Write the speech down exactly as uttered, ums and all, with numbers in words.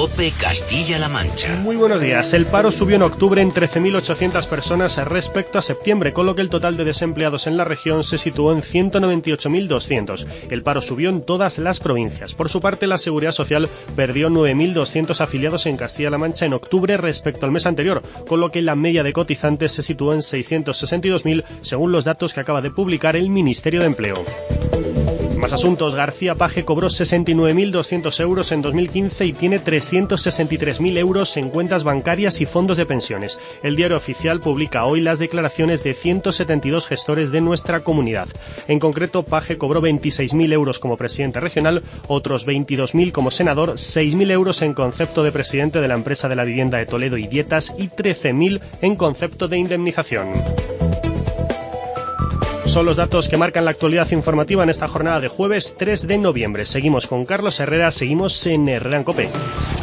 COPE Castilla-La Mancha. Muy buenos días. El paro subió en octubre en trece mil ochocientas personas respecto a septiembre, con lo que el total de desempleados en la región se situó en ciento noventa y ocho mil doscientos. El paro subió en todas las provincias. Por su parte, la Seguridad Social perdió nueve mil doscientos afiliados en Castilla-La Mancha en octubre respecto al mes anterior, con lo que la media de cotizantes se situó en seiscientos sesenta y dos mil, según los datos que acaba de publicar el Ministerio de Empleo. Más asuntos. García Paje cobró sesenta y nueve mil doscientos euros en dos mil quince y tiene trescientos sesenta y tres mil euros en cuentas bancarias y fondos de pensiones. El Diario Oficial publica hoy las declaraciones de ciento setenta y dos gestores de nuestra comunidad. En concreto, Paje cobró veintiséis mil euros como presidente regional, otros veintidós mil como senador, seis mil euros en concepto de presidente de la empresa de la vivienda de Toledo y Dietas y trece mil en concepto de indemnización. Son los datos que marcan la actualidad informativa en esta jornada de jueves tres de noviembre. Seguimos con Carlos Herrera, seguimos en Herrera en COPE.